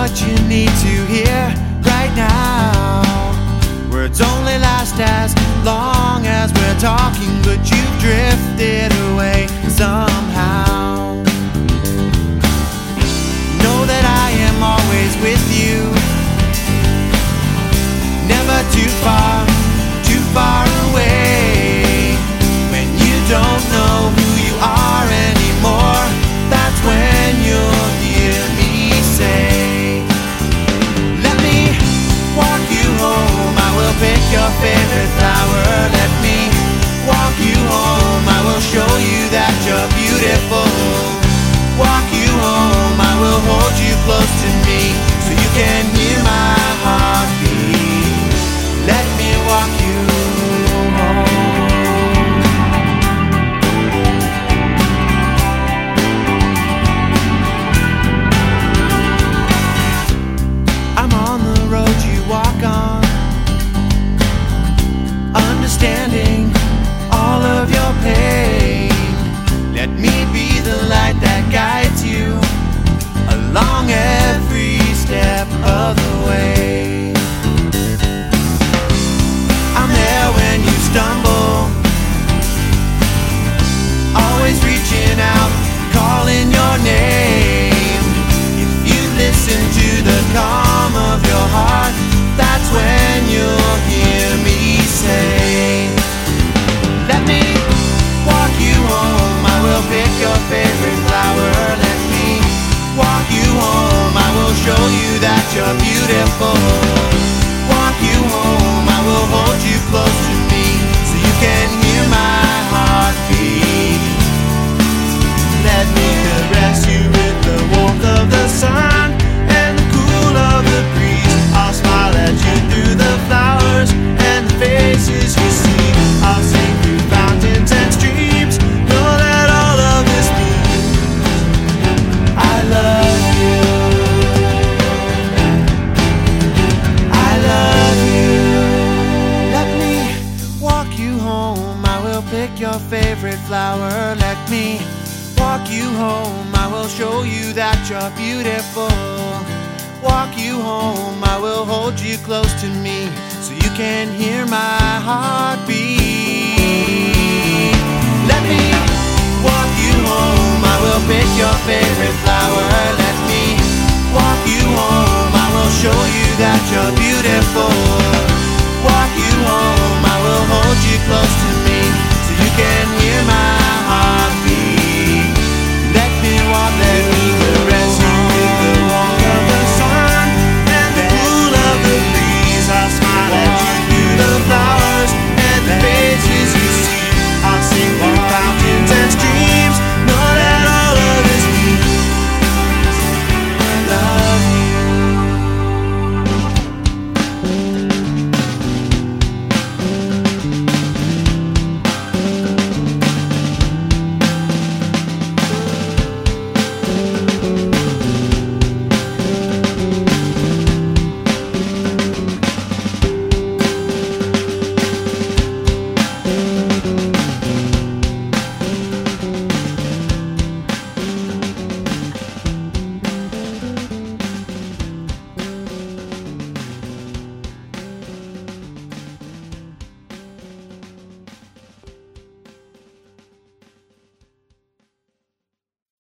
what you need to hear right now. Words only last as long as we're talking, but you've drifted away somehow. Know that I am always with you, never too far away. When you don't know who you are anymore, that's when you'll hear me say, let me walk you home. I will pick your favorite flower. Let me walk you home. I will show you that you're beautiful. Walk you home. I will hold you close to me so you can hear my heartbeat. Let me walk you home. I'm on the road you walk on, understanding all of your pain. Let me be the light that guides you along every step of the way. I'm there when you stumble, always reaching out, calling your name. If you listen to the calm of your heart, that's when you'll hear me say, let me walk you home. I will pick your favorite flower. Let me walk you home. I will show you that you're beautiful. Walk you home. I will hold you close to me so you can hear my heartbeat. Let me caress you with the warmth of the sun and the cool of the breeze. I'll smile at you through the flowers and the faces you see. I'll sing through fountains and streams. Know that all of this means I love you. I love you. Let me walk you home. I will pick your favorite flower. Let me walk you home. I will show you that you're beautiful. Walk you home. I will hold you close to me so you can hear my heartbeat. Let me walk you home. I will pick your favorite flower. Let me walk you home. I will show you that you're beautiful.